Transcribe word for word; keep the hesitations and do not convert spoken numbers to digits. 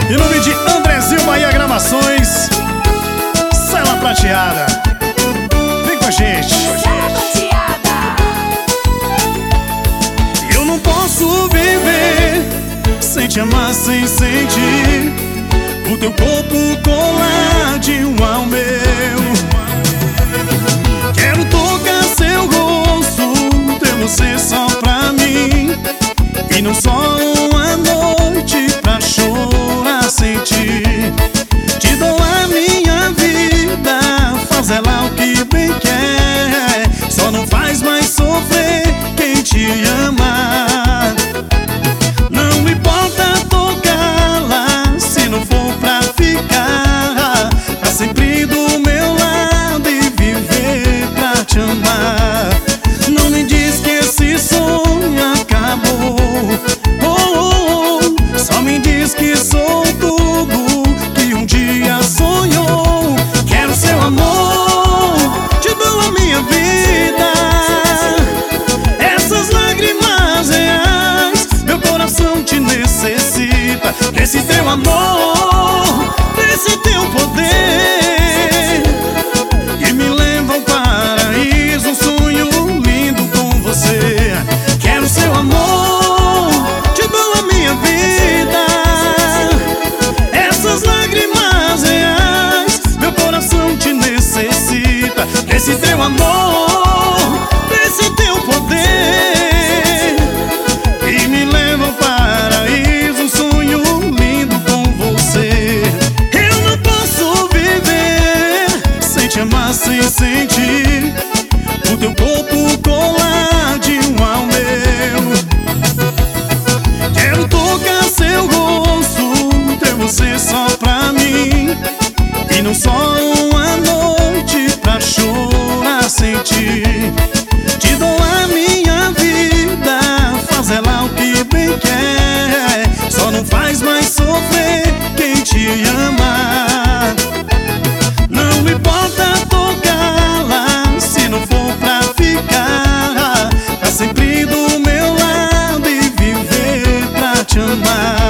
Em nome de Andrezinho Bahia Gravações, Cela Prateada, vem com a gente. Eu não posso viver sem te amar, sem sentir o teu corpo coladinho ao meu. Quero tocar seu rosto, ter você só pra mim, e não só uma noite pra chorar sem ti. Te dou a minha vida, faz ela o que bem quer, só não faz mais sofrer quem te ama. Não importa tocá-la, se não for pra ficar pra sempre do meu lado e viver pra te amar. Não me diz que esse sonho acabou, oh, oh, só me diz que sou tudo que um dia sonhou. Quero seu amor, te dou a minha vida, essas lágrimas reais, meu coração te necessita. Desse teu amor, desse teu poder, que me leva ao paraíso, um sonho lindo com você. Quero seu amor, te dou a minha vida, essas lágrimas reais, meu coração te necessita. Desse teu amor, desse teu poder, que me leva ao paraíso, um sonho lindo com você. Eu não posso viver sem te amar, sem sentir o teu corpo coladinho ao meu. Quero tocar seu rosto, ter você só pra mim, e não só uma noite pra chorar sem ti. Te dou a minha vida, faz ela o que bem quer, só não faz mais sofrer quem te ama. Não importa tocá-la, se não for pra ficar pra sempre do meu lado e viver pra te amar.